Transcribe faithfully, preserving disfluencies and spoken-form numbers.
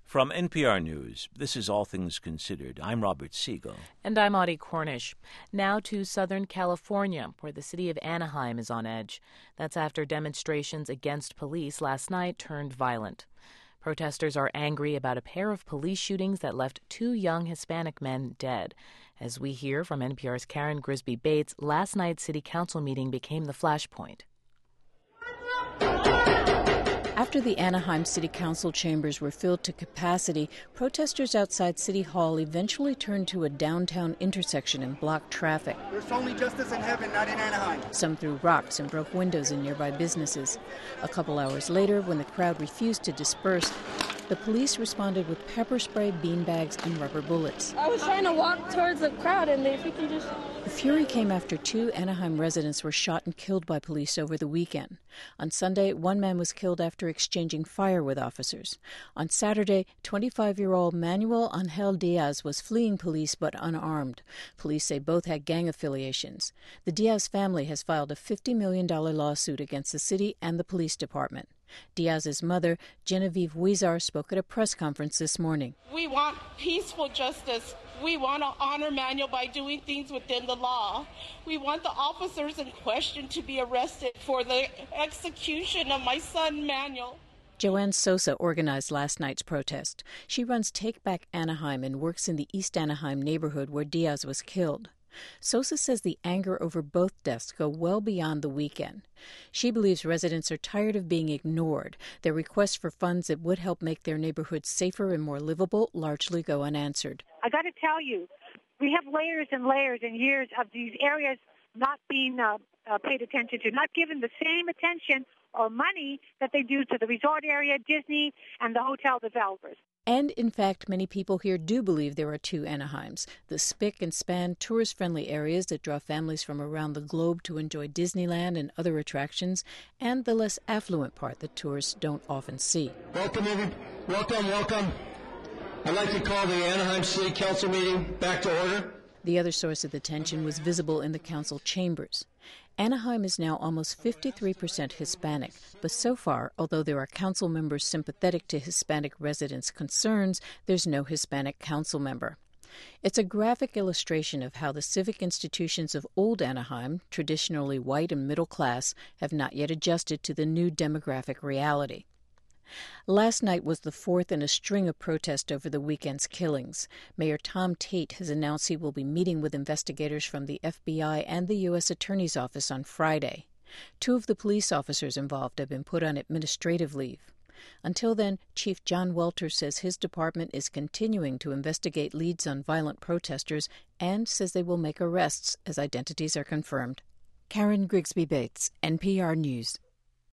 From N P R News, this is All Things Considered. I'm Robert Siegel. And I'm Audie Cornish. Now to Southern California, where the city of Anaheim is on edge. That's after demonstrations against police last night turned violent. Protesters are angry about a pair of police shootings that left two young Hispanic men dead. As we hear from N P R's Karen Grigsby Bates, last night's city council meeting became the flashpoint. After the Anaheim City Council chambers were filled to capacity, protesters outside City Hall eventually turned to a downtown intersection and blocked traffic. There's only justice in heaven, not in Anaheim. Some threw rocks and broke windows in nearby businesses. A couple hours later, when the crowd refused to disperse, the police responded with pepper spray, beanbags, and rubber bullets. I was trying to walk towards the crowd, and they freaking just... The fury came after two Anaheim residents were shot and killed by police over the weekend. On Sunday, one man was killed after exchanging fire with officers. On Saturday, twenty-five-year-old Manuel Angel Diaz was fleeing police but unarmed. Police say both had gang affiliations. The Diaz family has filed a fifty million dollars lawsuit against the city and the police department. Diaz's mother, Genevieve Huizar, spoke at a press conference this morning. We want peaceful justice. We want to honor Manuel by doing things within the law. We want the officers in question to be arrested for the execution of my son, Manuel. Joanne Sosa organized last night's protest. She runs Take Back Anaheim and works in the East Anaheim neighborhood where Diaz was killed. Sosa says the anger over both deaths go well beyond the weekend. She believes residents are tired of being ignored. Their requests for funds that would help make their neighborhoods safer and more livable largely go unanswered. I got to tell you, we have layers and layers and years of these areas not being uh, uh, paid attention to, not given the same attention or money that they do to the resort area, Disney, and the hotel developers. And, in fact, many people here do believe there are two Anaheims, the spick and span tourist-friendly areas that draw families from around the globe to enjoy Disneyland and other attractions, and the less affluent part that tourists don't often see. Welcome, every, welcome, welcome. I'd like to call the Anaheim City Council meeting back to order. The other source of the tension was visible in the council chambers. Anaheim is now almost fifty-three percent Hispanic, but so far, although there are council members sympathetic to Hispanic residents' concerns, there's no Hispanic council member. It's a graphic illustration of how the civic institutions of old Anaheim, traditionally white and middle class, have not yet adjusted to the new demographic reality. Last night was the fourth in a string of protests over the weekend's killings. Mayor Tom Tate has announced he will be meeting with investigators from the F B I and the U S Attorney's Office on Friday. Two of the police officers involved have been put on administrative leave. Until then, Chief John Welter says his department is continuing to investigate leads on violent protesters and says they will make arrests as identities are confirmed. Karen Grigsby Bates, N P R News.